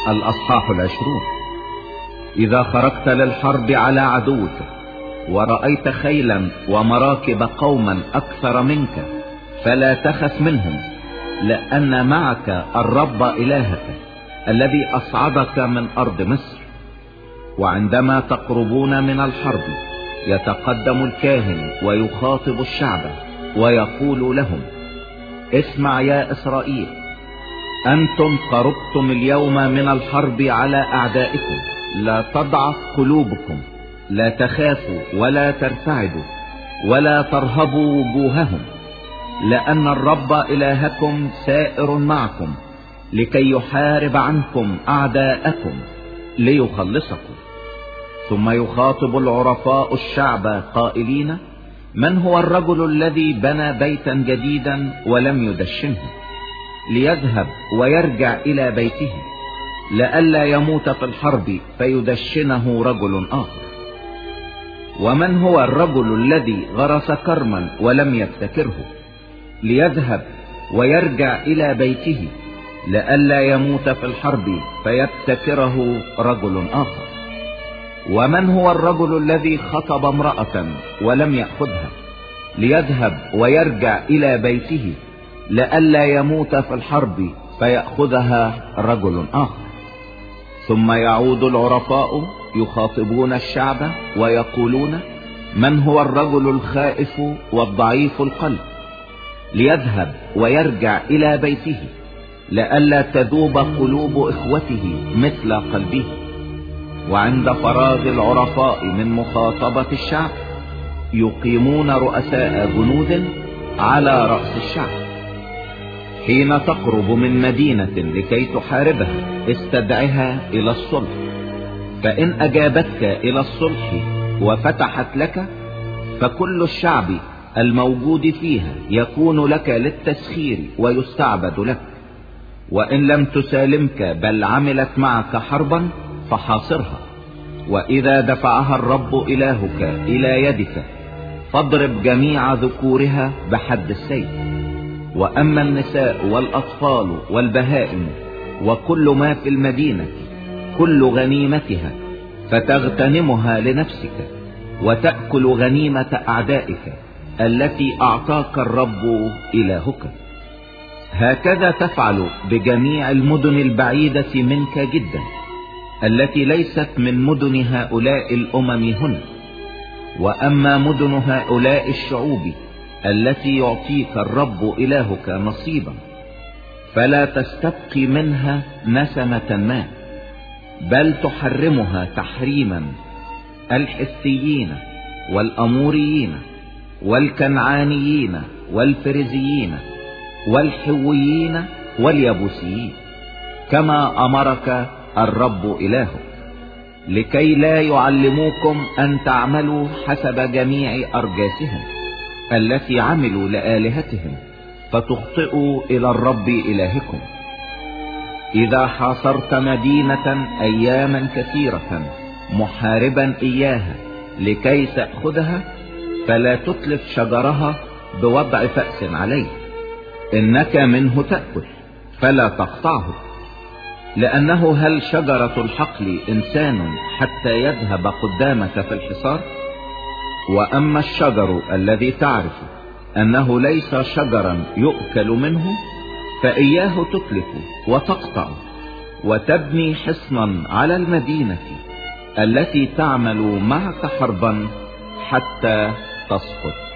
الأصحاح 20. إذا خرجت للحرب على عدوك ورأيت خيلا ومراكب قوما أكثر منك فلا تخف منهم، لأن معك الرب إلهك الذي أصعدك من أرض مصر. وعندما تقربون من الحرب يتقدم الكاهن ويخاطب الشعب ويقول لهم: اسمع يا إسرائيل، أنتم قربتم اليوم من الحرب على أعدائكم، لا تضعف قلوبكم، لا تخافوا ولا ترتعدوا ولا ترهبوا وجوههم، لأن الرب إلهكم سائر معكم لكي يحارب عنكم أعداءكم ليخلصكم. ثم يخاطب العرفاء الشعب قائلين: من هو الرجل الذي بنى بيتا جديدا ولم يدشنه، ليذهب ويرجع إلى بيته لئلا يموت في الحرب فيدشنه رجل آخر؟ ومن هو الرجل الذي غرس كرما ولم يبتكره، ليذهب ويرجع إلى بيته لئلا يموت في الحرب فيبتكره رجل آخر؟ ومن هو الرجل الذي خطب امرأة ولم يأخذها، ليذهب ويرجع إلى بيته لئلا يموت في الحرب فيأخذها رجل آخر؟ ثم يعود العرفاء يخاطبون الشعب ويقولون: من هو الرجل الخائف والضعيف القلب، ليذهب ويرجع إلى بيته لئلا تذوب قلوب إخوته مثل قلبه؟ وعند فراغ العرفاء من مخاطبة الشعب يقيمون رؤساء جنود على رأس الشعب. حين تقرب من مدينة لكي تحاربها استدعها إلى الصلح، فإن أجابتك إلى الصلح وفتحت لك فكل الشعب الموجود فيها يكون لك للتسخير ويستعبد لك. وإن لم تسالمك بل عملت معك حربا فحاصرها، وإذا دفعها الرب إلهك إلى يدك فاضرب جميع ذكورها بحد السيف. وأما النساء والأطفال والبهائم وكل ما في المدينة كل غنيمتها فتغتنمها لنفسك وتأكل غنيمة أعدائك التي أعطاك الرب إلهك. هكذا تفعل بجميع المدن البعيدة منك جدا التي ليست من مدن هؤلاء الأمم هنا. وأما مدن هؤلاء الشعوب التي يعطيك الرب إلهك نصيبا فلا تستبقي منها نسمة ما، بل تحرمها تحريما الحثيين والأموريين والكنعانيين والفريزيين والحويين واليبوسيين، كما أمرك الرب إلهك، لكي لا يعلموكم أن تعملوا حسب جميع أرجاسهم التي عملوا لآلهتهم فتخطئوا إلى الرب إلهكم. إذا حاصرت مدينة أياما كثيرة محاربا إياها لكي تأخذها فلا تتلف شجرها بوضع فأس عليه، إنك منه تأكل فلا تقطعه، لأنه هل شجرة الحقل إنسان حتى يذهب قدامك في الحصار؟ وأما الشجر الذي تعرف أنه ليس شجرا يؤكل منه فإياه تتلف وتقطع وتبني حصنا على المدينة التي تعمل معك حربا حتى تسقط.